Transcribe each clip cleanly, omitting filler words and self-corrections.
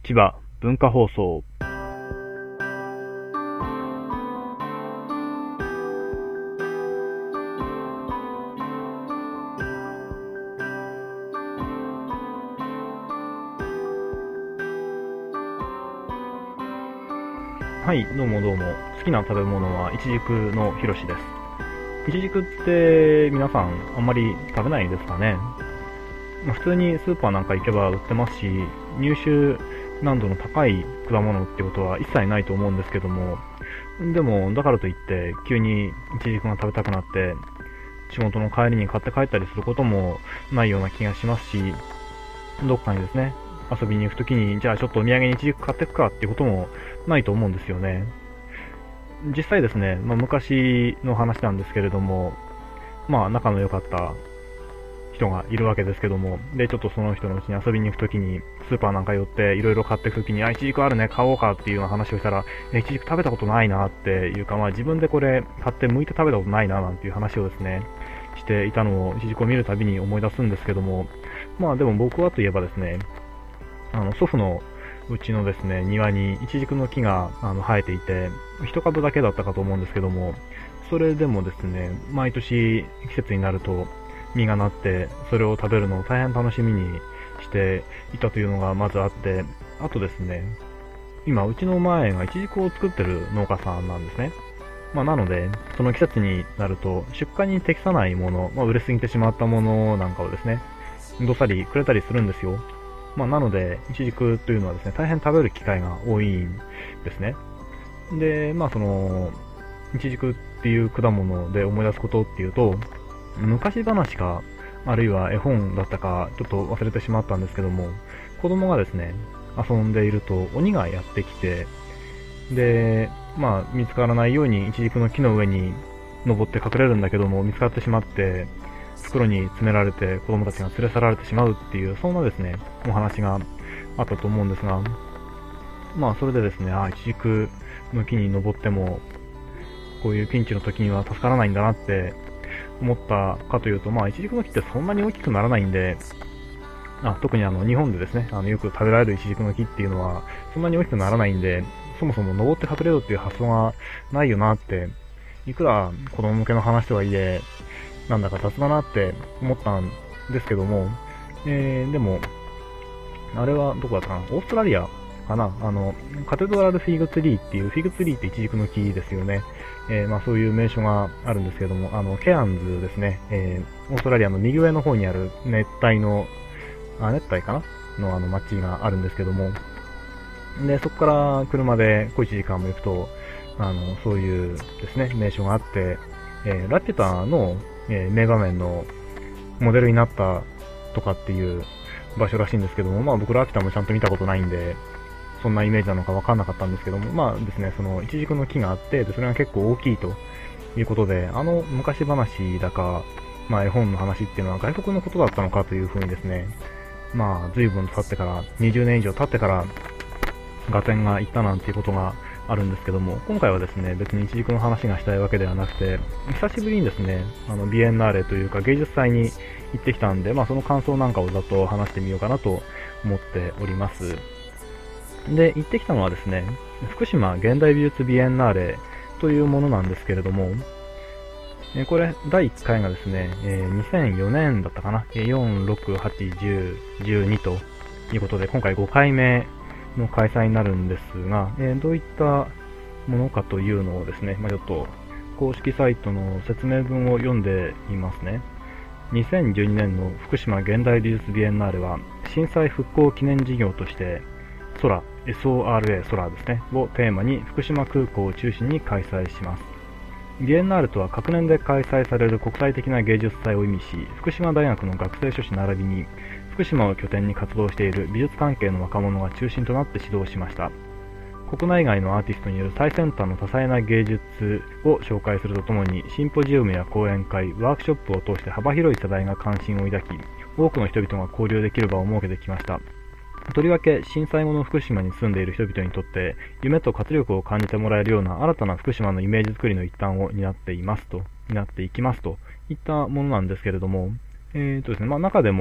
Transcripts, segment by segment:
千葉文化放送。はい、どうもどうも。好きな食べ物はイチジクのひろしです。イチジクって皆さんあんまり食べないですかね。普通にスーパーなんか行けば売ってますし、入手難度の高い果物ってことは一切ないと思うんですけども、でもだからといって急にイチジクが食べたくなって仕事の帰りに買って帰ったりすることもないような気がしますし、どっかにですね、遊びに行くときにじゃあちょっとお土産にイチジク買ってくかっていうこともないと思うんですよね。実際ですね、昔の話なんですけれども、仲の良かった人がいるわけですけども、で、ちょっとその人のうちに遊びに行くときに、スーパーなんか寄っていろいろ買っていくときに、イチジクあるね、買おうかっていうような話をしたら、イチジク食べたことないなっていうか、自分でこれ買って剥いて食べたことないななんていう話をですね、していたのをイチジクを見るたびに思い出すんですけども、でも僕はといえばですね、祖父のうちのですね、庭にイチジクの木が生えていて、一株だけだったかと思うんですけども、それでもですね、毎年季節になると実がなって、それを食べるのを大変楽しみにしていたというのがまずあって、あとですね、今うちの前がイチジクを作ってる農家さんなんですね。なので、その季節になると出荷に適さないもの、売れすぎてしまったものなんかをですね、どっさりくれたりするんですよ。なので、イチジクというのはですね、大変食べる機会が多いんですね。で、イチジクっていう果物で思い出すことっていうと、昔話か、あるいは絵本だったか、ちょっと忘れてしまったんですけども、子供がですね、遊んでいると鬼がやってきて、で、見つからないようにイチジクの木の上に登って隠れるんだけども、見つかってしまって、袋に詰められて子供たちが連れ去られてしまうっていう、そんなですね、お話があったと思うんですが、それでですね、イチジクの木に登っても、こういうピンチの時には助からないんだなって思ったかというと、イチジクの木ってそんなに大きくならないんで、特に日本でですね、よく食べられるイチジクの木っていうのは、そんなに大きくならないんで、そもそも登って隠れようっていう発想がないよなって、いくら子供向けの話とはいえ、なんだか雑だなって思ったんですけども、でも、あれはどこだったかな、オーストラリアかな、カテドラルフィグツリーっていう、フィグツリーってイチジクの木ですよね。そういう名所があるんですけども、ケアンズですね、オーストラリアの右上の方にある熱帯の、熱帯かなの町があるんですけども、で、そこから車で小1時間も行くと、そういうですね、名所があって、ラピュタの、名場面のモデルになったとかっていう場所らしいんですけども、僕ラピュタもちゃんと見たことないんで、そんなイメージなのかわかんなかったんですけども、ですね、そのイチジクの木があって、で、それが結構大きいということで、昔話だか、絵本の話っていうのは外国のことだったのかというふうにですね、随分経ってから、20年以上経ってから、合点がいったなんていうことがあるんですけども、今回はですね、別にイチジクの話がしたいわけではなくて、久しぶりにですね、ビエンナーレというか芸術祭に行ってきたんで、その感想なんかをざっと話してみようかなと思っております。で、行ってきたのはですね、福島現代美術ビエンナーレというものなんですけれども、これ、第1回がですね、2004年だったかな、4、6、8、10、12ということで、今回5回目の開催になるんですが、どういったものかというのをですね、ちょっと公式サイトの説明文を読んでみますね。2012年の福島現代美術ビエンナーレは、震災復興記念事業として、SORA ですね、をテーマに福島空港を中心に開催します。ビエンナーレとは各年で開催される国際的な芸術祭を意味し、福島大学の学生諸子並びに、福島を拠点に活動している美術関係の若者が中心となって指導しました。国内外のアーティストによる最先端の多彩な芸術を紹介するとともに、シンポジウムや講演会、ワークショップを通して幅広い世代が関心を抱き、多くの人々が交流できる場を設けてきました。とりわけ震災後の福島に住んでいる人々にとって夢と活力を感じてもらえるような新たな福島のイメージ作りの一端を担っていきますといったものなんですけれども、ですね、中でも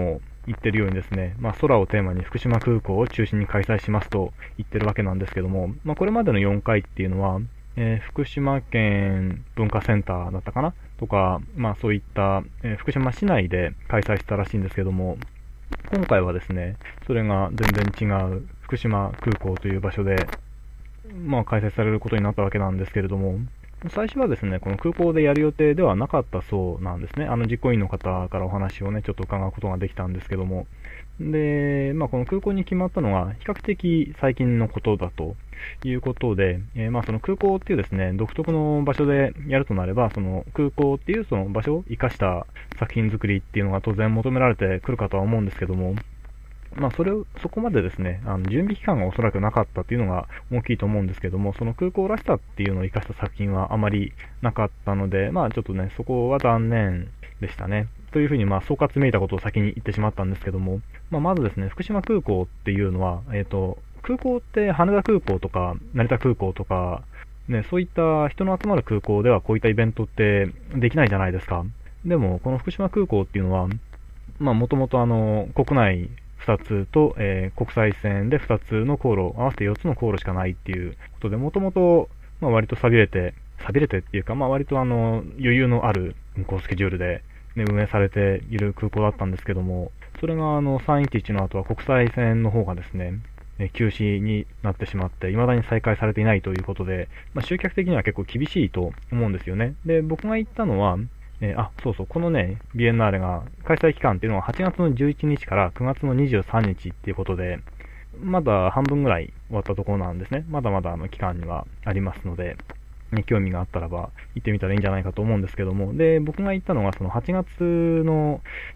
言ってるようにですね、空をテーマに福島空港を中心に開催しますと言ってるわけなんですけども、これまでの4回っていうのは、福島県文化センターだったかなとか、そういった、福島市内で開催したらしいんですけども、今回はですね、それが全然違う福島空港という場所で、開催されることになったわけなんですけれども、最初はですね、この空港でやる予定ではなかったそうなんですね。実行委員の方からお話をね、ちょっと伺うことができたんですけども。で、この空港に決まったのが比較的最近のことだということで、その空港っていうですね、独特の場所でやるとなれば、その空港っていうその場所を活かした作品作りっていうのが当然求められてくるかとは思うんですけども、そこまでですね、準備期間がおそらくなかったっていうのが大きいと思うんですけども、その空港らしさっていうのを活かした作品はあまりなかったので、ちょっとね、そこは残念でしたね。というふうに、総括めいたことを先に言ってしまったんですけども、まずですね、福島空港っていうのは、空港って羽田空港とか成田空港とか、ね、そういった人の集まる空港ではこういったイベントってできないじゃないですか。でも、この福島空港っていうのは、もともと国内2つと、国際線で2つの航路、合わせて4つの航路しかないっていうことで、もともと、割と寂れてっていうか、割と余裕のある運航スケジュールで、ね、運営されている空港だったんですけども、それが311の後は国際線の方がですね、休止になってしまって、未だに再開されていないということで、集客的には結構厳しいと思うんですよね。で、僕が行ったのは、そうそう、このね、ビエンナーレが開催期間っていうのは8月の11日から9月の23日っていうことで、まだ半分ぐらい終わったところなんですね。まだまだ期間にはありますので、興味があったらば行ってみたらいいんじゃないかと思うんですけども、で、僕が行ったのがその8月の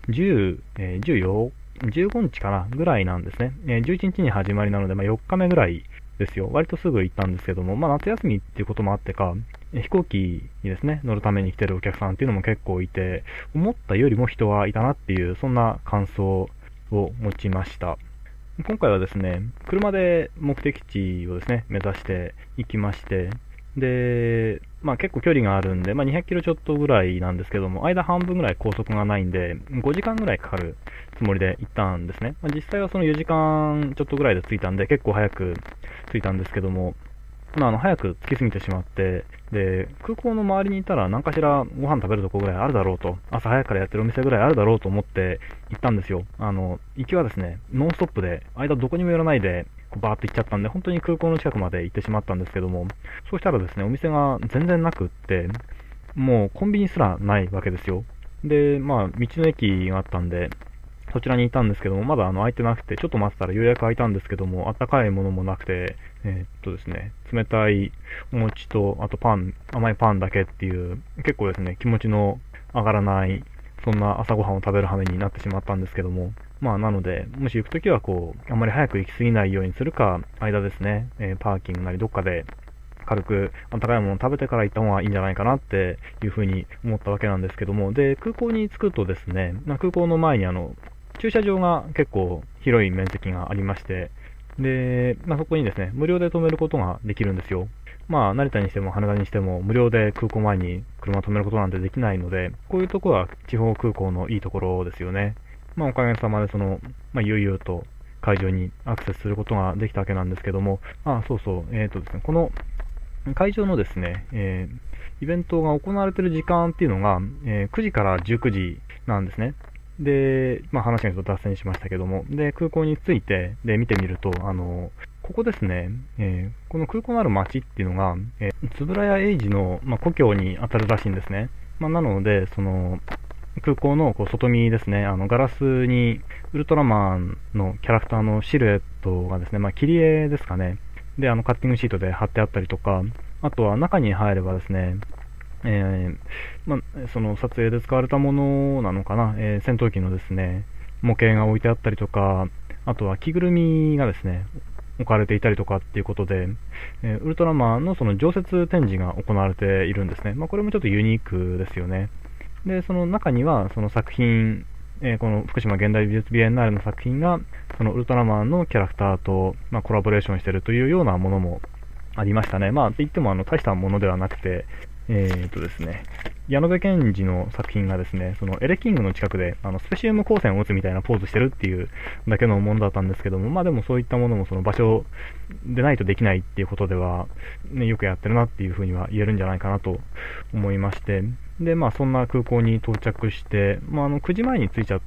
10、14、15日かなぐらいなんですね。11日に始まりなので、4日目ぐらいですよ。割とすぐ行ったんですけども、夏休みっていうこともあってか、飛行機にですね、乗るために来てるお客さんっていうのも結構いて、思ったよりも人はいたなっていう、そんな感想を持ちました。今回はですね、車で目的地をですね、目指して行きまして、で、結構距離があるんで、200キロちょっとぐらいなんですけども、間半分ぐらい高速がないんで、5時間ぐらいかかるつもりで行ったんですね。実際はその4時間ちょっとぐらいで着いたんで、結構早く着いたんですけども、早く着きすぎてしまって、で、空港の周りにいたら何かしらご飯食べるとこぐらいあるだろうと、朝早くからやってるお店ぐらいあるだろうと思って行ったんですよ。行きはですね、ノンストップで、間どこにも寄らないで、バーって行っちゃったんで、本当に空港の近くまで行ってしまったんですけども、そうしたらですね、お店が全然なくって、もうコンビニすらないわけですよ。で、道の駅があったんで、そちらにいたんですけども、まだ空いてなくて、ちょっと待ってたらようやく空いたんですけども、あったかいものもなくて、ですね、冷たいお餅と、あとパン、甘いパンだけっていう、結構ですね、気持ちの上がらない、そんな朝ごはんを食べる羽目になってしまったんですけども、なので、もし行くときはあんまり早く行き過ぎないようにするか、間ですね、パーキングなりどっかで、軽く温かいものを食べてから行った方がいいんじゃないかなっていうふうに思ったわけなんですけども、で、空港に着くとですね、空港の前に駐車場が結構広い面積がありまして、で、そこにですね、無料で止めることができるんですよ。成田にしても羽田にしても無料で空港前に車を止めることなんてできないので、こういうところは地方空港のいいところですよね。おかげさまで悠々と会場にアクセスすることができたわけなんですけども、そうそう、ですね、この会場のですね、イベントが行われている時間っていうのが、9時から19時なんですね。で、話がちょっと脱線しましたけども、で、空港に着いて、で、見てみると、ここですね、この空港のある街っていうのが、円谷英二の、故郷に当たるらしいんですね。なので、空港の外見ですね、ガラスにウルトラマンのキャラクターのシルエットがですね、切り絵ですかね。で、カッティングシートで貼ってあったりとか、あとは中に入ればですね、その撮影で使われたものなのかな、戦闘機のですね、模型が置いてあったりとか、あとは着ぐるみがですね、置かれていたりとかっていうことで、ウルトラマンのその常設展示が行われているんですね。これもちょっとユニークですよね。で、その中には、その作品、この福島現代美術ビエンナーレの作品が、そのウルトラマンのキャラクターと、コラボレーションしているというようなものもありましたね。って言っても大したものではなくて、ですね、 矢野部賢治の作品がですね、そのエレキングの近くでスペシウム光線を打つみたいなポーズしてるっていうだけのものだったんですけども、まあでもそういったものもその場所でないとできないっていうことでは、ね、よくやってるなっていうふうには言えるんじゃないかなと思いまして、でまあそんな空港に到着して、まあ、9時前に着いちゃって、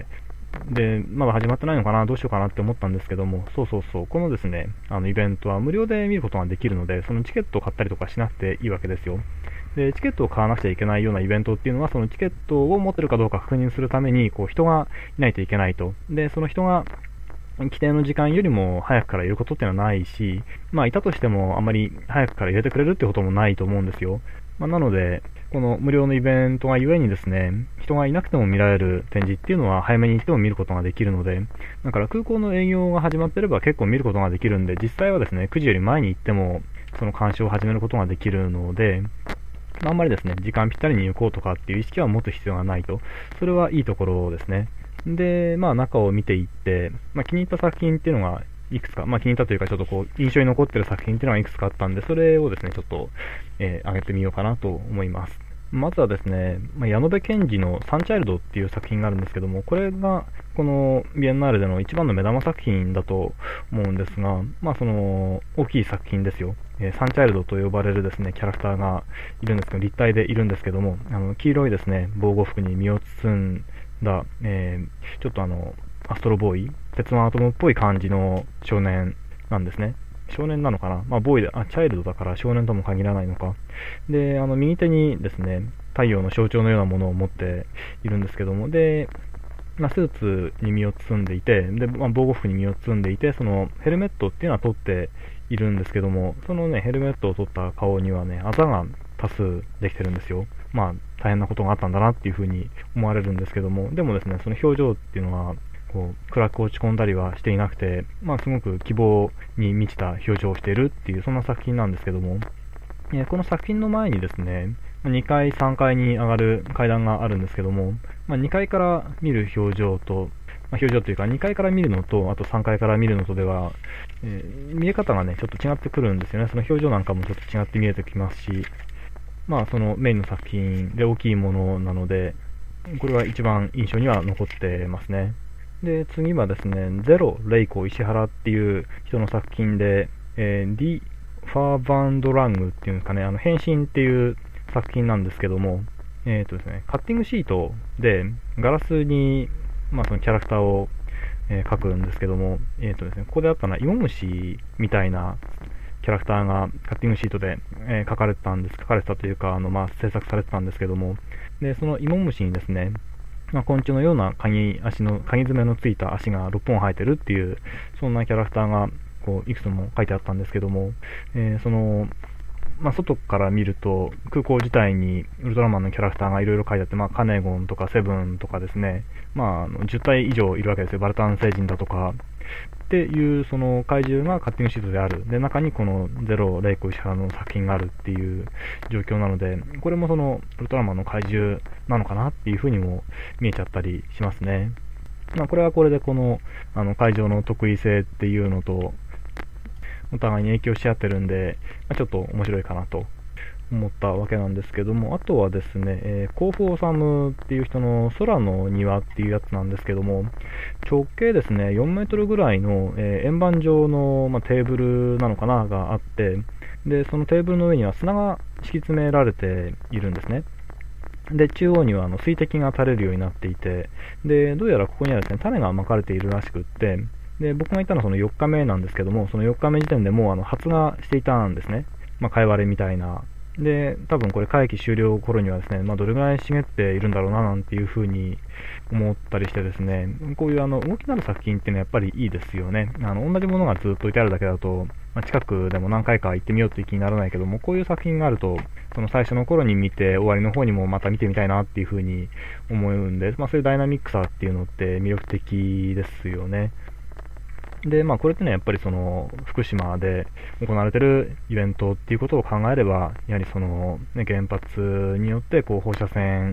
でまだ始まってないのかな、どうしようかなって思ったんですけども、このですね、イベントは無料で見ることができるので、そのチケットを買ったりとかしなくていいわけですよ。で、チケットを買わなくちゃいけないようなイベントっていうのは、そのチケットを持ってるかどうか確認するために、こう人がいないといけないと。で、その人が規定の時間よりも早くからいることっていうのはないし、まあいたとしてもあんまり早くから入れてくれるってこともないと思うんですよ。まあ、なので、この無料のイベントがゆえにですね、人がいなくても見られる展示っていうのは早めに行っても見ることができるので、だから空港の営業が始まってれば結構見ることができるんで、実際はですね、9時より前に行ってもその鑑賞を始めることができるので、あんまりですね、時間ぴったりに行こうとかっていう意識は持つ必要がないと。それはいいところですね。で、まあ中を見ていって、まあ気に入った作品っていうのがいくつか、まあ気に入ったというかちょっとこう印象に残ってる作品っていうのがいくつかあったんで、それをですね、ちょっと、上げてみようかなと思います。まずはですね、矢野部賢治のサンチャイルドっていう作品があるんですけども、これがこのビエンナーレでの一番の目玉作品だと思うんですが、まあその大きい作品ですよ。サンチャイルドと呼ばれるですね、キャラクターがいるんですけど、立体でいるんですけども、黄色いですね、防護服に身を包んだ、ちょっとアストロボーイ、鉄腕アトムっぽい感じの少年なんですね。少年なのかな、まあ、ボーイで、チャイルドだから少年とも限らないのか。で、右手にですね、太陽の象徴のようなものを持っているんですけども、で、まあ、スーツに身を包んでいて、で、まあ、防護服に身を包んでいて、そのヘルメットっていうのは取っているんですけども、そのね、ヘルメットを取った顔にはね、あざが多数できてるんですよ。まあ、大変なことがあったんだなっていうふうに思われるんですけども、でもですね、その表情っていうのは、こう暗く落ち込んだりはしていなくて、まあ、すごく希望に満ちた表情をしているっていう、そんな作品なんですけども、この作品の前にですね、2階、3階に上がる階段があるんですけども、まあ、2階から見る表情と、まあ、表情というか2階から見るのと、あと3階から見るのとでは、見え方がね、ちょっと違ってくるんですよね。その表情なんかもちょっと違って見えてきますし、まあ、そのメインの作品で大きいものなので、これは一番印象には残ってますね。で、次はですね、ゼロ・レイコ・石原っていう人の作品で、ディ・ファーバンドラングっていうんですかね、変身っていう作品なんですけども、ですね、カッティングシートでガラスに、まあ、そのキャラクターを、描くんですけども、ですね、ここであったのは芋虫みたいなキャラクターがカッティングシートで、描かれてたというか、まあ、制作されてたんですけども、で、その芋虫にですね、まあ、昆虫のような鍵爪のついた足が6本生えてるっていう、そんなキャラクターがこういくつも書いてあったんですけども、まあ、外から見ると空港自体にウルトラマンのキャラクターがいろいろ書いてあって、まあ、カネゴンとかセブンとかですね、まあ、10体以上いるわけですよ。バルタン星人だとかっていうその怪獣がカッティングシートである。で、中にこのゼロ・レイコ・石原の作品があるっていう状況なので、これもそのウルトラマンの怪獣なのかなっていう風にも見えちゃったりしますね。まあ、これはこれでこの会場の得意性っていうのとお互いに影響し合ってるんで、まあ、ちょっと面白いかなと思ったわけなんですけども、あとはですね、甲府治っていう人の空の庭っていうやつなんですけども、直径ですね、4メートルぐらいの、円盤状の、まあ、テーブルなのかながあって、で、そのテーブルの上には砂が敷き詰められているんですね。で、中央には水滴が垂れるようになっていて、で、どうやらここにはですね、種がまかれているらしくって、で、僕が行ったのはその4日目なんですけども、その4日目時点でもう発芽していたんですね。まあ、貝割れみたいな。で、多分これ会期終了頃にはですね、まあ、どれぐらい茂っているんだろうななんていう風に思ったりしてですね、こういう動きのある作品っていうのはやっぱりいいですよね。同じものがずっと置いてあるだけだと、まあ、近くでも何回か行ってみようっていう気にならないけども、こういう作品があると、その最初の頃に見て、終わりの方にもまた見てみたいなっていう風に思うんで、まあ、そういうダイナミックさっていうのって魅力的ですよね。で、まあ、これってね、やっぱりその、福島で行われてるイベントっていうことを考えれば、やはりその、ね、原発によって、こう、放射線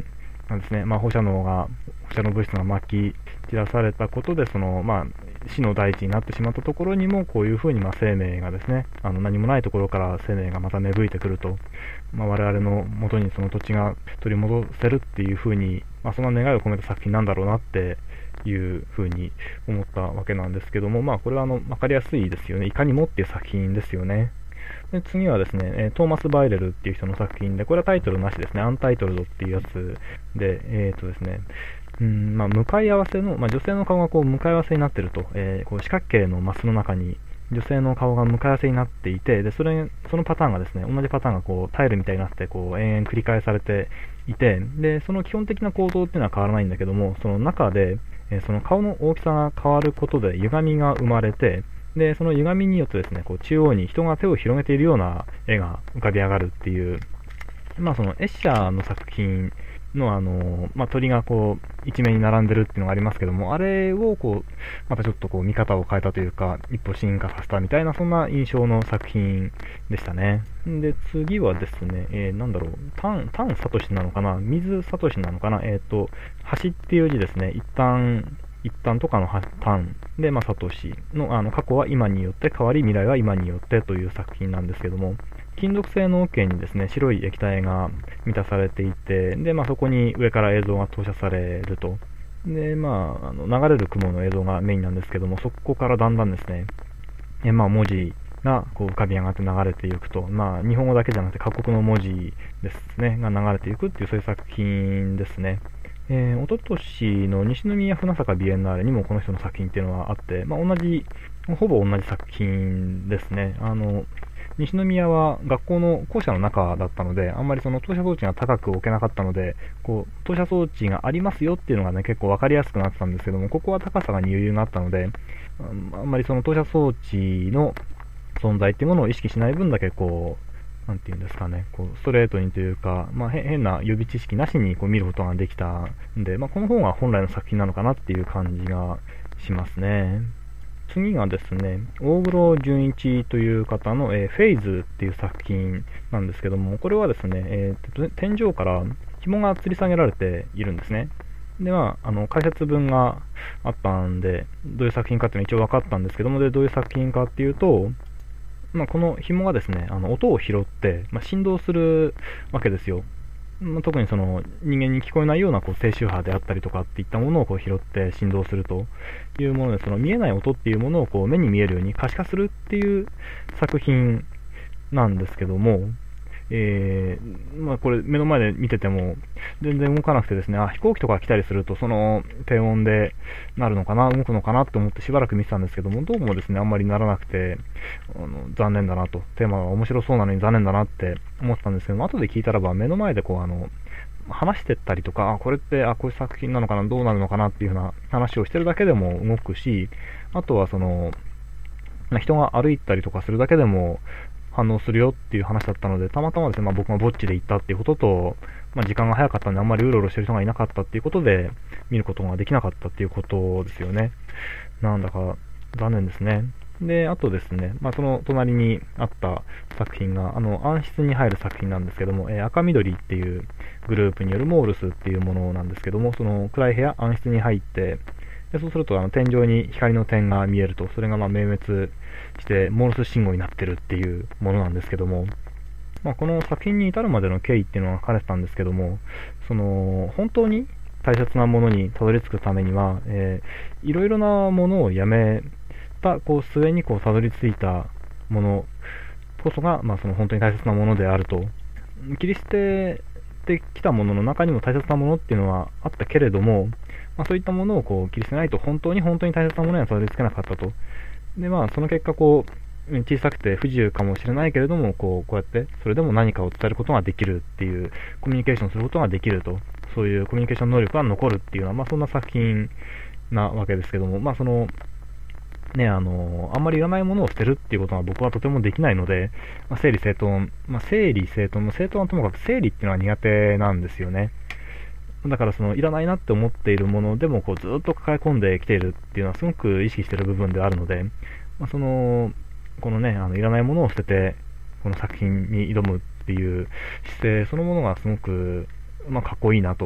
なんですね、放射能物質が撒き散らされたことで、死の大地になってしまったところにも、こういうふうに生命がですね、何もないところから生命がまた芽吹いてくると、我々の元にその土地が取り戻せるっていうふうに、そんな願いを込めた作品なんだろうなっていうふうに思ったわけなんですけども、これは分かりやすいですよね。いかにもっていう作品ですよね。で、次はですね、トーマス・バイレルっていう人の作品で、これはタイトルなしですね、アンタイトルドっていうやつで、ですね、向かい合わせの、女性の顔がこう向かい合わせになっていると、こう四角形のマスの中に女性の顔が向かい合わせになっていて、で、そのパターンがですね、同じパターンがこうタイルみたいになって、こう延々繰り返されていて、で、その基本的な構造っていうのは変わらないんだけども、その中で、その顔の大きさが変わることで歪みが生まれて、で、その歪みによってですね、こう中央に人が手を広げているような絵が浮かび上がるっていう、そのエッシャーの作品の鳥がこう一面に並んでるっていうのがありますけども、あれをこうまたちょっとこう見方を変えたというか、一歩進化させたみたいな、そんな印象の作品でしたね。で、次はですね、なんだろう、タンサトシなのかな、水サトシなのかな、橋っていう字ですね。一旦とかのタンで、サトシの過去は今によって変わり、未来は今によってという作品なんですけども、金属製の桶にですね、白い液体が満たされていて、で、そこに上から映像が投射されると。で、流れる雲の映像がメインなんですけども、そこからだんだんですね、文字がこう浮かび上がって流れていくと、日本語だけじゃなくて各国の文字ですね、が流れていくっていう、そういう作品ですね。一昨年の西宮船坂ビエンナーレにもこの人の作品っていうのはあって、ほぼ同じ作品ですね。西宮は学校の校舎の中だったので、あんまりその投射装置が高く置けなかったので、こう、投射装置がありますよっていうのがね、結構わかりやすくなってたんですけども、ここは高さが余裕があったので、あんまりその投射装置の存在っていうものを意識しない分だけこう、なんていうんですかね、こうストレートにというか、変な予備知識なしにこう見ることができたんで、この方が本来の作品なのかなっていう感じがしますね。次がですね、大黒純一という方の、フェイズっていう作品なんですけども、これはですね、天井から紐が吊り下げられているんですね。で、解説文があったんで、どういう作品かっていうのは一応分かったんですけども、で、どういう作品かっていうと、この紐がですね、音を拾って、振動するわけですよ。特にその人間に聞こえないようなこう低周波であったりとかっていったものをこう拾って振動するというもので、その見えない音っていうものをこう目に見えるように可視化するっていう作品なんですけども、これ目の前で見てても全然動かなくてですね、飛行機とか来たりするとその低音でなるのかな、動くのかなと思ってしばらく見てたんですけども、どうもですね、あんまりならなくて、残念だなと、テーマが面白そうなのに残念だなって思ってたんですけども、後で聞いたらば目の前でこう話してったりとか、これってこういう作品なのかな、どうなるのかなっていうような話をしてるだけでも動くし、あとはその人が歩いたりとかするだけでも反応するよっていう話だったので、たまたまですね、僕がぼっちで行ったっていうことと、時間が早かったんであんまりうろうろしてる人がいなかったっていうことで、見ることができなかったっていうことですよね。なんだか残念ですね。で、あとですね、その隣にあった作品が、暗室に入る作品なんですけども、赤緑っていうグループによるモールスっていうものなんですけども、その暗い部屋、暗室に入って、でそうすると天井に光の点が見えると、それが明滅してモールス信号になってるっていうものなんですけども、この作品に至るまでの経緯っていうのが書かれてたんですけども、その本当に大切なものにたどり着くためには、いろいろなものをやめたこう末にこうたどり着いたものこそが、その本当に大切なものであると。切り捨ててきたものの中にも大切なものっていうのはあったけれども、そういったものをこう切り捨てないと本当に大切なものにはたどり着けなかったと。で、その結果こう小さくて不自由かもしれないけれども、こうやってそれでも何かを伝えることができるっていう、コミュニケーションすることができると、そういうコミュニケーション能力が残るっていうのは、そんな作品なわけですけども、そのね、あんまりいらないものを捨てるっていうことは僕はとてもできないので、整理整頓、整理整頓の整頓はともかく整理っていうのは苦手なんですよね。だからそのいらないなって思っているものでもこうずっと抱え込んできているっていうのはすごく意識している部分であるので、このね、いらないものを捨ててこの作品に挑むっていう姿勢そのものがすごく、かっこいいなと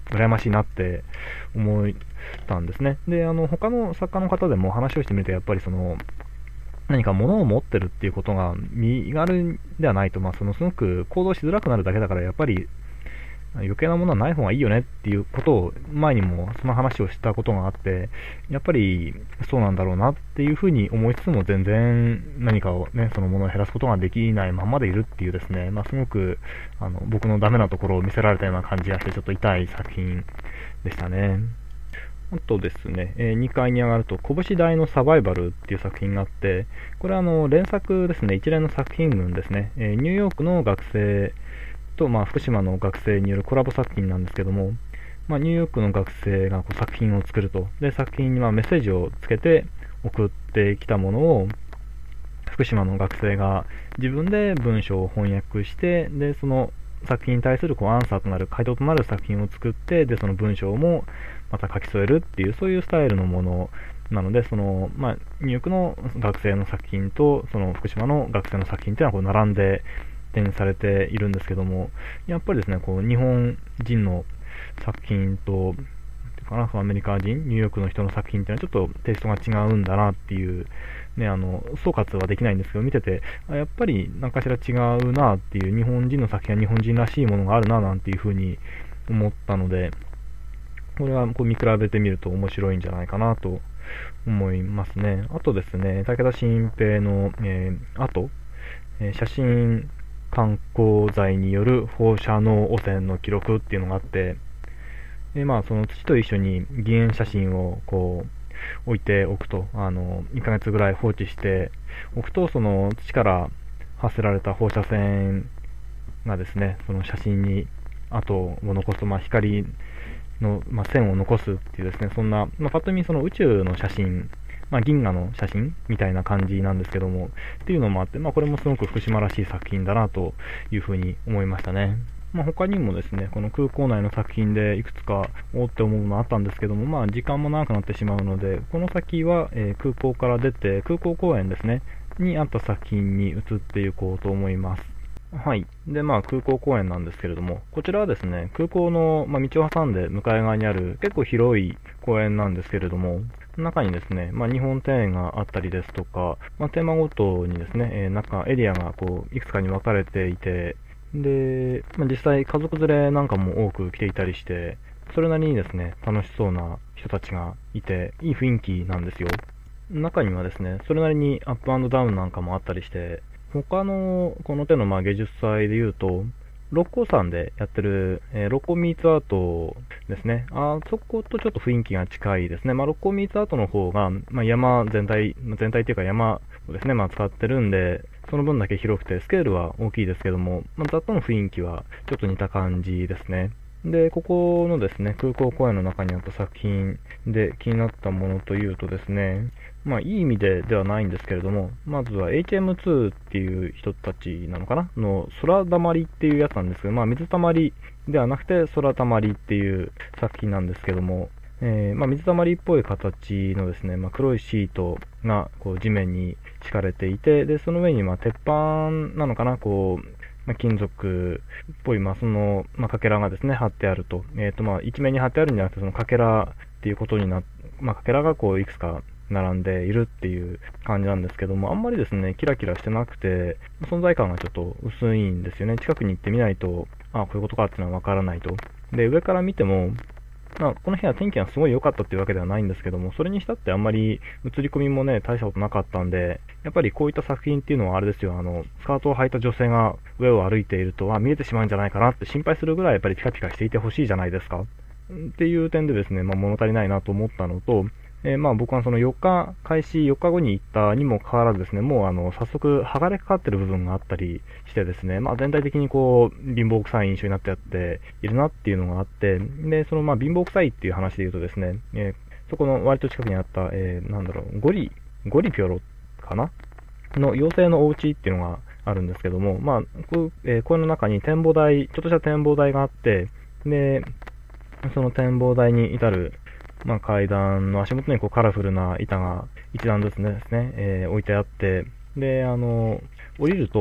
羨ましいなって思ったんですね。で、他の作家の方でも話をしてみると、やっぱり何か物を持ってるっていうことが身軽ではないと、すごく行動しづらくなるだけだから、やっぱり余計なものはない方がいいよねっていうことを前にもその話をしたことがあって、やっぱりそうなんだろうなっていうふうに思いつつも、全然何かをね、そのものを減らすことができないままでいるっていうですね、すごく僕のダメなところを見せられたような感じがして、ちょっと痛い作品でしたね。あとですね、2階に上がると、拳大のサバイバルっていう作品があって、これは連作ですね、一連の作品群ですね、ニューヨークの学生と、福島の学生によるコラボ作品なんですけども、ニューヨークの学生が作品を作ると、で、作品にメッセージをつけて送ってきたものを、福島の学生が自分で文章を翻訳して、で、その作品に対するアンサーとなる、回答となる作品を作って、で、その文章もまた書き添えるっていう、そういうスタイルのものなので、ニューヨークの学生の作品と、福島の学生の作品っていうのは並んで展示されているんですけども、やっぱりですね、日本人の作品と、アメリカ人、ニューヨークの人の作品っていうのはちょっとテイストが違うんだなっていう、ね、総括はできないんですけど、見てて、やっぱり何かしら違うなっていう、日本人の作品は日本人らしいものがあるななんていうふうに思ったので、これは見比べてみると面白いんじゃないかなと思いますね。あとですね、武田信平の、写真観光剤による放射能汚染の記録っていうのがあって、その土と一緒に疑遠写真を置いておくと、2ヶ月ぐらい放置しておくと、その土から発せられた放射線がですね、その写真に跡を残すと、光の、線を残すっていうですね、そんな、パッと見その宇宙の写真、銀河の写真みたいな感じなんですけども、っていうのもあって、これもすごく福島らしい作品だなというふうに思いましたね。他にもですね、この空港内の作品でいくつかおって思うのあったんですけども、時間も長くなってしまうので、この先は、空港から出て、空港公園ですね、にあった作品に移っていこうと思います。はい。で、空港公園なんですけれども、こちらはですね、空港の、道を挟んで向かい側にある結構広い公園なんですけれども、中にですね、日本庭園があったりですとか、テーマごとにですね、エリアがいくつかに分かれていて、で、実際家族連れなんかも多く来ていたりして、それなりにですね、楽しそうな人たちがいて、いい雰囲気なんですよ。中にはですね、それなりにアップアンドダウンなんかもあったりして、他のこの手の芸術祭で言うと、六甲山でやってる、六甲ミーツアートですね。そことちょっと雰囲気が近いですね。六甲ミーツアートの方が、山全体っていうか山をですね、使ってるんで、その分だけ広くてスケールは大きいですけども、ざっとの雰囲気はちょっと似た感じですね。で、ここのですね、空港公園の中にあった作品で気になったものというとですね、いい意味ではないんですけれども、まずは HM2 っていう人たちなのかなの空だまりっていうやつなんですけど、水たまりではなくて空たまりっていう作品なんですけども、水たまりっぽい形のですね、黒いシートが地面に敷かれていて、で、その上に鉄板なのかな、金属っぽい、その、かけらがですね、貼ってあると。一面に貼ってあるんじゃなくて、そのかけらっていうことになっ、かけらがいくつか並んでいるっていう感じなんですけども、あんまりですね、キラキラしてなくて、存在感がちょっと薄いんですよね。近くに行ってみないと、こういうことかっていうのはわからないと。で、上から見ても、この部屋天気がすごい良かったっていうわけではないんですけども、それにしたってあんまり映り込みもね、大したことなかったんで、やっぱりこういった作品っていうのはあれですよ、スカートを履いた女性が上を歩いていると、見えてしまうんじゃないかなって心配するぐらいやっぱりピカピカしていてほしいじゃないですか。っていう点でですね、物足りないなと思ったのと、僕はその開始4日後に行ったにもかかわらずですね、もう早速剥がれかかってる部分があったりしてですね、全体的に貧乏臭い印象になってやっているなっていうのがあって、で、その貧乏臭いっていう話で言うとですね、そこの割と近くにあった、ゴリピョロかなの妖精のお家っていうのがあるんですけども、公園の中にちょっとした展望台があって、で、その展望台に至る階段の足元にカラフルな板が一段ずつですね、置いてあって、で、降りると、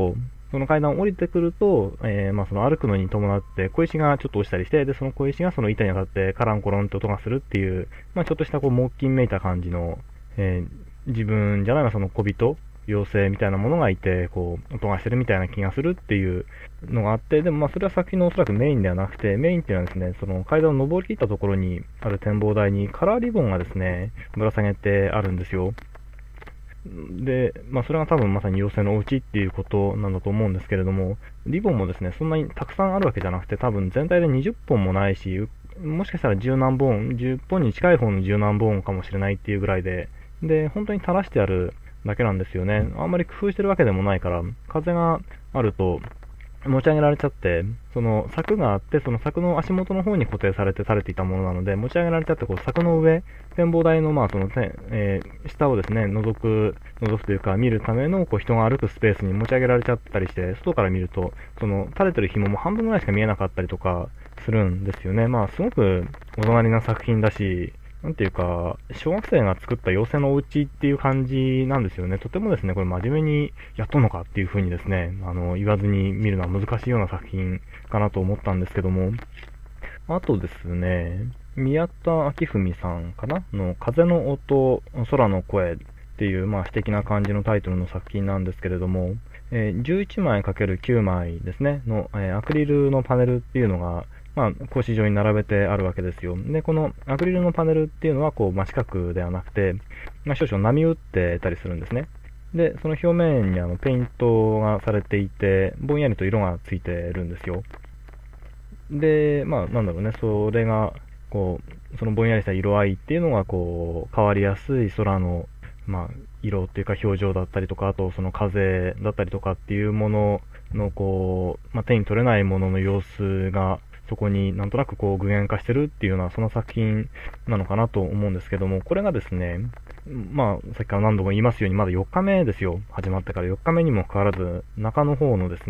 その階段を降りてくると、その歩くのに伴って小石がちょっと落ちたりして、で、その小石がその板に当たってカランコロンって音がするっていう、ちょっとしたこう木琴めいた感じの、自分じゃないその小人、妖精みたいなものがいて、こう、音がしてるみたいな気がするっていうのがあって、でもそれは作品のおそらくメインではなくて、メインっていうのはですね、その階段を登り切ったところにある展望台にカラーリボンがですね、ぶら下げてあるんですよ。で、それが多分まさに妖精のお家っていうことなんだと思うんですけれども、リボンもですね、そんなにたくさんあるわけじゃなくて、多分全体で20本もないし、もしかしたら十何本、10本に近い方の十何本かもしれないっていうぐらいで、本当に垂らしてあるだけなんですよね。あんまり工夫してるわけでもないから、風があると持ち上げられちゃって、その柵があって、その柵の足元の方に固定されて垂れていたものなので、持ち上げられちゃって、こう柵の上、展望台のその下をですね、覗くというか、見るためのこう人が歩くスペースに持ち上げられちゃったりして、外から見ると、その垂れてる紐も半分ぐらいしか見えなかったりとかするんですよね。すごくお隣な作品だし、なんていうか、小学生が作った妖精のお家っていう感じなんですよね。とてもですね、これ真面目にやっとんのかっていう風にですね、言わずに見るのは難しいような作品かなと思ったんですけども、あとですね、宮田明文さんかなの風の音、空の声っていう、詩的な感じのタイトルの作品なんですけれども、11枚 ×9 枚ですね、の、アクリルのパネルっていうのが、格子状に並べてあるわけですよ。で、このアクリルのパネルっていうのは、こう、四角ではなくて、少々波打ってたりするんですね。で、その表面にペイントがされていて、ぼんやりと色がついてるんですよ。で、なんだろうね、それが、こう、そのぼんやりした色合いっていうのが、こう、変わりやすい空の、色っていうか表情だったりとか、あとその風だったりとかっていうものの、こう、手に取れないものの様子が、そこになんとなくこう具現化してるっていうようなその作品なのかなと思うんですけども、これがですね、さっきから何度も言いますようにまだ4日目ですよ。始まってから4日目にもかかわらず、中の方の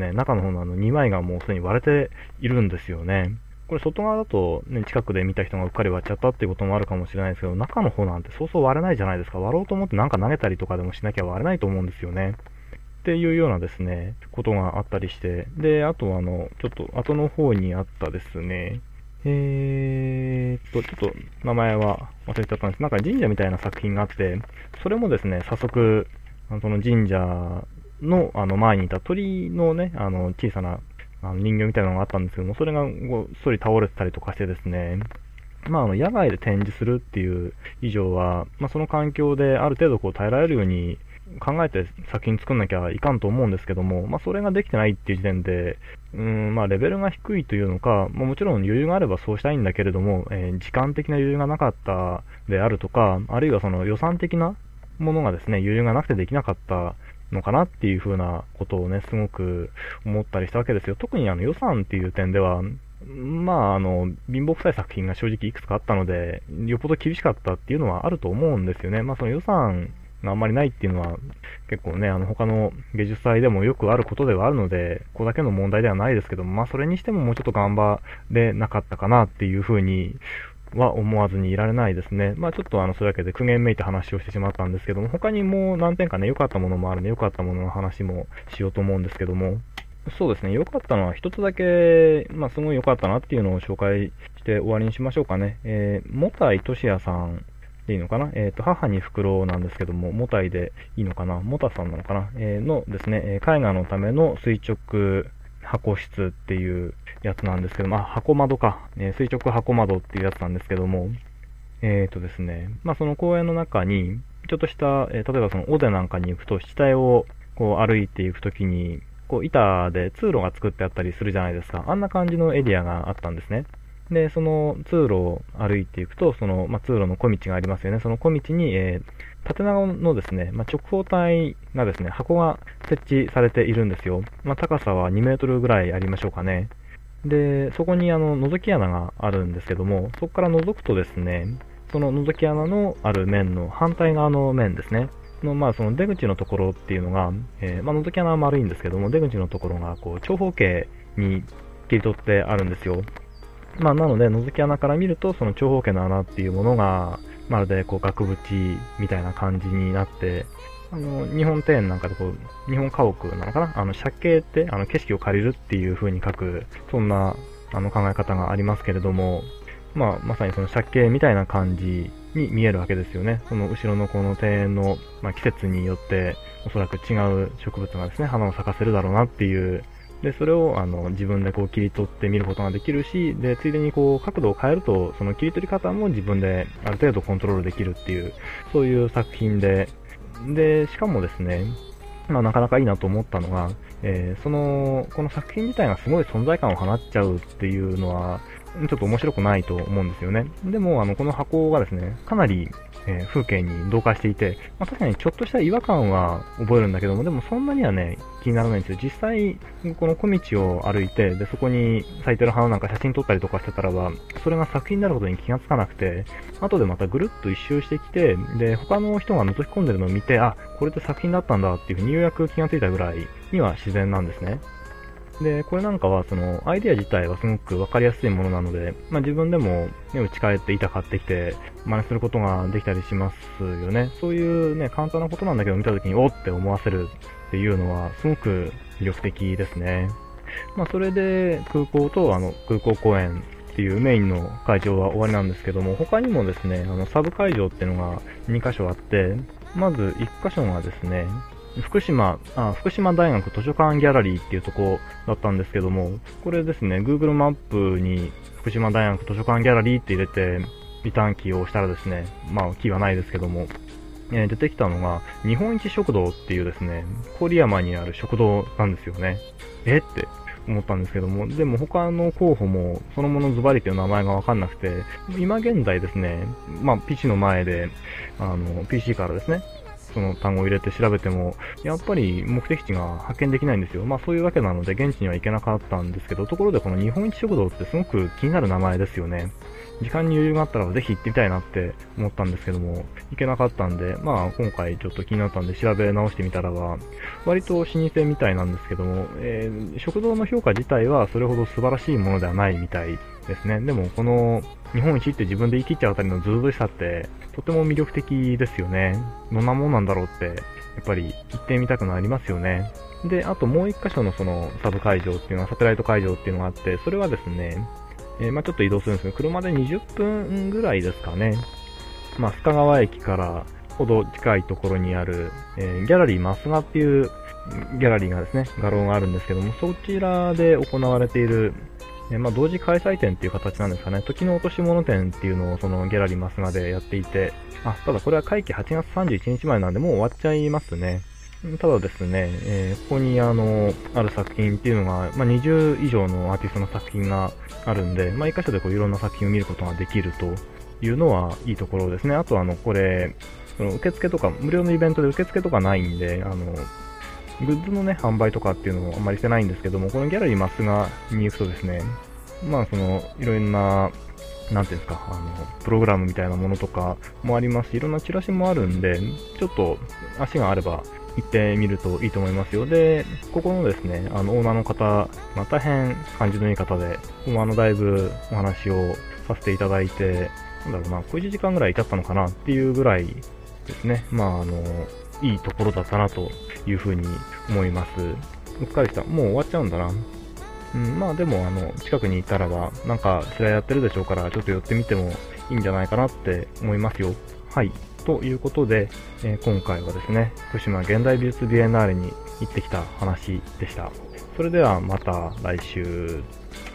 2枚がもうすでに割れているんですよね。これ外側だとね、近くで見た人がうっかり割っちゃったっていうこともあるかもしれないですけど、中の方なんてそうそう割れないじゃないですか。割ろうと思ってなんか投げたりとかでもしなきゃ割れないと思うんですよね。っていうようなですね、ことがあったりして、で、あとちょっと後の方にあったですね、ちょっと名前は忘れちゃったんです。なんか神社みたいな作品があって、それもですね、早速、その神社の前にいた鳥のね、小さな人形みたいなのがあったんですけども、それがごっそり倒れてたりとかしてですね、野外で展示するっていう以上は、その環境である程度こう耐えられるように考えて作品作んなきゃいかんと思うんですけども、それができてないっていう時点で、レベルが低いというのか、もちろん余裕があればそうしたいんだけれども、時間的な余裕がなかったであるとか、あるいはその予算的なものがですね、余裕がなくてできなかったのかなっていう風なことをね、すごく思ったりしたわけですよ。特に予算っていう点では、貧乏臭い作品が正直いくつかあったので、よっぽど厳しかったっていうのはあると思うんですよね。その予算があんまりないっていうのは、結構ね、他の芸術祭でもよくあることではあるので、ここだけの問題ではないですけども、それにしてももうちょっと頑張れなかったかなっていう風には思わずにいられないですね。ちょっとそれだけで苦言めいた話をしてしまったんですけども、他にも何点かね、良かったものもあるんで、良かったものの話もしようと思うんですけども、そうですね、良かったのは一つだけ、すごい良かったなっていうのを紹介して終わりにしましょうかね。もたいとしやさんでいいのかな、母に袋なんですけども、もたいでいいのかな、もたさんなのかな、のですね、絵画のための垂直箱室っていうやつなんですけども、箱窓か、垂直箱窓っていうやつなんですけども、ですね、その公園の中に、ちょっとした、例えばその尾根なんかに行くと、下絵をこう歩いていくときに、こう板で通路が作ってあったりするじゃないですか。あんな感じのエリアがあったんですね。で、その通路を歩いていくと、その、通路の小道がありますよね。その小道に、縦長のですね、直方体がですね、箱が設置されているんですよ。高さは2メートルぐらいありましょうかね。で、そこに覗き穴があるんですけども、そこから覗くとですね、その覗き穴のある面の反対側の面ですね。その出口のところっていうのが、覗き穴は丸いんですけども、出口のところが、こう、長方形に切り取ってあるんですよ。なので、覗き穴から見ると、その長方形の穴っていうものが、まるで、こう、額縁みたいな感じになって日本庭園なんかでこう、日本家屋なのかな借景って、景色を借りるっていう風に書く、そんな、考え方がありますけれども、まさにその借景みたいな感じに見えるわけですよね。その後ろのこの庭園の、季節によって、おそらく違う植物がですね、花を咲かせるだろうなっていう、で、それを自分でこう切り取って見ることができるし、で、ついでにこう角度を変えると、その切り取り方も自分である程度コントロールできるっていう、そういう作品で、しかもですね、なかなかいいなと思ったのが、この作品自体がすごい存在感を放っちゃうっていうのは、ちょっと面白くないと思うんですよね。でも、この箱がですね、かなり、風景に同化していて、確かにちょっとした違和感は覚えるんだけども、でもそんなにはね、気にならないんですよ。実際、この小道を歩いて、で、そこに咲いてる花なんか写真撮ったりとかしてたらば、それが作品になることに気がつかなくて、後でまたぐるっと一周してきて、で、他の人が覗き込んでるのを見て、あ、これって作品だったんだっていうふうにようやく気がついたぐらいには自然なんですね。で、これなんかは、その、アイデア自体はすごくわかりやすいものなので、自分でも、ね、打ち替えて板買ってきて、真似することができたりしますよね。そういうね、簡単なことなんだけど見たときに、おって思わせるっていうのは、すごく魅力的ですね。それで、空港と、空港公園っていうメインの会場は終わりなんですけども、他にもですね、サブ会場っていうのが2箇所あって、まず1箇所がですね、福島大学図書館ギャラリーっていうとこだったんですけども、これですね、Google マップに福島大学図書館ギャラリーって入れて、リターンキーを押したらですね、キーはないですけども、出てきたのが、日本一食堂っていうですね、郡山にある食堂なんですよね。って思ったんですけども、でも他の候補もそのものズバリという名前がわかんなくて、今現在ですね、PC の前で、PC からですね、その単語を入れて調べても、やっぱり目的地が発見できないんですよ。そういうわけなので、現地には行けなかったんですけど、ところでこの日本一食堂ってすごく気になる名前ですよね。時間に余裕があったらぜひ行ってみたいなって思ったんですけども、行けなかったんで、今回ちょっと気になったんで調べ直してみたらば、割と老舗みたいなんですけども、食堂の評価自体はそれほど素晴らしいものではないみたいですね。でもこの日本一って自分で言い切っちゃうあたりのずうずうしさって、とても魅力的ですよね。どんなもんなんだろうって、やっぱり行ってみたくなりますよね。で、あともう一箇所のそのサブ会場っていうのは、サテライト会場っていうのがあって、それはですね、ちょっと移動するんですけど、車で20分ぐらいですかね。須賀川駅からほど近いところにある、ギャラリー増賀っていうギャラリーがですね、画廊があるんですけども、そちらで行われている、同時開催展っていう形なんですかね。時の落とし物展っていうのをそのギャラリー増賀でやっていて、ただこれは会期8月31日までなんでもう終わっちゃいますね。ただですね、ここにある作品っていうのが、20以上のアーティストの作品があるんで、一箇所でこういろんな作品を見ることができるというのはいいところですね。あとこれ、その受付とか、無料のイベントで受付とかないんで、グッズのね、販売とかっていうのもあんまりしてないんですけども、このギャラリーマスガに行くとですね、いろんな、なんていうんですか、プログラムみたいなものとかもありますし、いろんなチラシもあるんで、ちょっと足があれば行ってみるといいと思いますよ。で、ここのですね、オーナーの方、大変感じのいい方で、だいぶお話をさせていただいて、小1時間ぐらい経ったのかなっていうぐらいですね、いいところだったなというふうに思います。うっかりした。もう終わっちゃうんだな。でも近くにいたらば、なんか試合やってるでしょうから、ちょっと寄ってみてもいいんじゃないかなって思いますよ。はい。ということで、今回はですね、福島現代美術ビエンナーレに行ってきた話でした。それではまた来週。